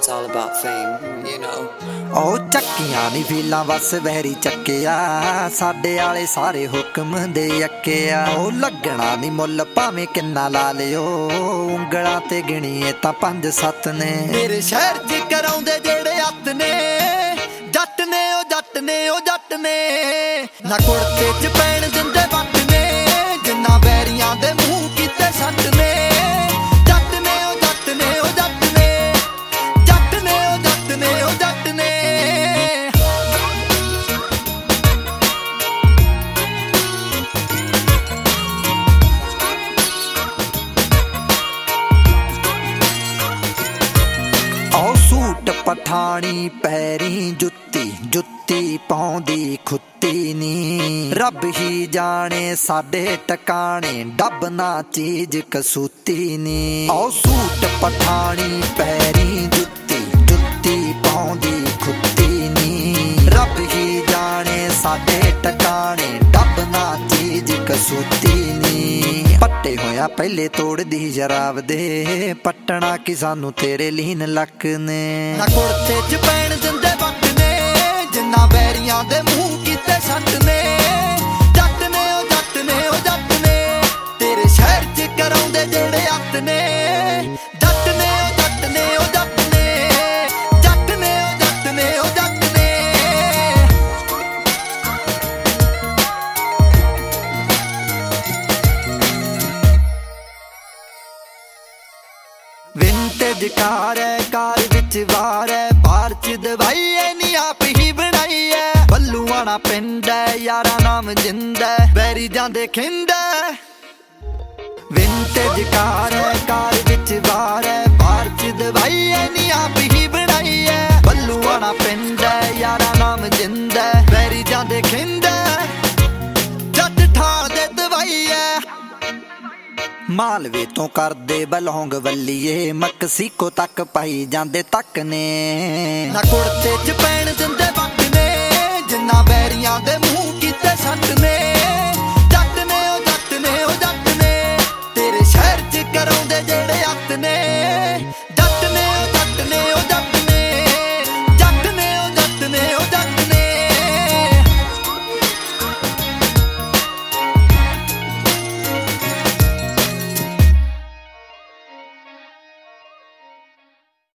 all about fame, you know. ਉਹ ਚੱਕੀਆਂ ਨੀ ਫੀਲਾਂ ਬਸ ਵਹਿਰੀ ਚੱਕਿਆ, ਸਾਡੇ ਆਲੇ ਸਾਰੇ ਹੁਕਮ ਦੇ ਅੱਕਿਆ। ਉਹ ਲੱਗਣਾ ਨੀ ਮੁੱਲ ਭਾਵੇਂ ਕਿੰਨਾ ਲਾ ਲਿਓ, ਉਂਗਲਾਂ ਤੇ ਗਿਣੀਏ ਤਾਂ 5-7 ਨੇ। ਮੇਰੇ ਸ਼ਹਿਰ 'ਚ ਕਰਾਉਂਦੇ ਜਿਹੜੇ ਹੱਥ ਨੇ, ਜੱਟ ਨੇ ਉਹ ਜੱਟ ਨੇ ਉਹ ਜੱਟ ਨੇ, ਨਾ ਕੁੜਤੇ 'ਚ ਪੈਣ ਦਿੰਦੇ ਵੱਟ ਨੇ, ਜਿੰਨਾ ਵੈਰੀਆਂ ਦੇ ਮੂੰਹ ਕੀਤੇ ਸੱਟ ਨੇ। ਜੱਟ ਨੇ ਉਹ ਜੱਟ ਨੇ ਉਹ ਜੱਟ ਨੇ, ਜੱਟ ਨੇ ਉਹ ਜੱਟ ਨੇ ਉਹ ਜੱਟ ਨੇ। ਉਹ ਸੂਟ ਪਠਾਣੀ ਪੈਰੀ ਜੁੱਤੀ, ਜੁੱਤੀ ਪਾਉਂਦੀ ਖੁੱਤੀ ਨੀ। ਰੱਬ ਹੀ ਜਾਣੇ ਸਾਡੇ ਟਿਕਾਣੇ, ਡੱਬ ਨਾ ਚੀਜ਼ ਕਸੂਤੀ ਨੀ। ਉਹ ਸੂਟ ਪਠਾਣੀ ਪੈਰੀ ਜੁੱਤੀ, ਜੁੱਤੀ ਪਾਉਂਦੀ ਖੁੱਤੀ ਨੀ। ਰੱਬ ਹੀ ਜਾਣੇ ਸਾਡੇ ਟਿਕਾਣੇ, ਡੱਬ ਨਾ ਚੀਜ਼ ਕਸੂਤੀ ਨੀ। ਪੱਟੇ ਹੋਇਆ ਪਹਿਲੇ ਤੋੜਦੀ ਸ਼ਰਾਬ ਦੇ, ਪੱਟਣਾ ਕਿ ਸਾਨੂੰ ਤੇਰੇ ਲੀਨ ਲੱਕ ਨੇ। ਨਾ ਕੁੜਤੇ 'ਚ ਪੈਣ ਦਿੰਦੇ ਵੱਟ ਨੇ, ਜਿੰਨਾ ਵੈਰੀਆਂ ਦੇ ਮੂੰਹ ਕੀਤੇ ਸੱਟ ਨੇ। ਜੱਟ ਨੇ ਉਹ ਜੱਟ ਨੇ ਉਹ ਜੱਟ ਨੇ, ਤੇਰੇ ਸ਼ਹਿਰ 'ਚ ਕਰਾਉਂਦੇ ਜਿਹੜੇ ਹੱਥ ਨੇ। ਜੱਟ ਨੇ ਉਹ ਜੱਟ ਨੇ ਉਹ ਜੱਟ ਨੇ, ਜੱਟ ਨੇ ਉਹ ਜੱਟ ਨੇ ਉਹ ਜੱਟ ਨੇ। ਵਿੰਟੇਜ ਕਾਰ ਹੈ, ਕਾਰ ਵਿੱਚ ਵਾਰ ਹੈ, ਬਾਹਰ 'ਚ ਦਵਾਈ ਐ ਨੀ ਆਪ ਹੀ ਬਣਾਈ ਐ। ਬੱਲੂਆਣਾ ਪਿੰਡ ਐ, ਯਾਰਾਂ ਨਾਮ ਜਿੰਦਾ, ਵੈਰੀ ਜਾਂਦੇ ਖਿੰਦਾ। ਵਿੰਟੇਜ ਕਾਰ ਹੈ, ਕਾਰ ਵਿੱਚ ਵਾਰ ਹੈ, ਬਾਹਰ 'ਚ ਦਵਾਈ ਐ ਨੀ ਆਪ ਹੀ ਬਣਾਈ ਐ। ਬੱਲੂਆਣਾ ਪਿੰਡ ਐ, ਯਾਰਾਂ ਨਾਮ ਜਿੰਦਾ, ਵੈਰੀ ਜਾਂਦੇ ਖਿੰਦਾ। ਜੱਟ ਠਾਲ ਦੇ ਦਵਾਈ ਐ, ਮਾਲਵੇ ਤੋਂ ਕਰਦੇ ਬਲੌਂਗ ਵੱਲੀਏ, ਮਕਸੀਕੋ ਤੱਕ ਪਾਈ ਜਾਂਦੇ ਤੱਕ ਨੇ। ਨਾ ਕੁੜਤੇ 'ਚ ਪੈਣ ਦਿੰਦੇ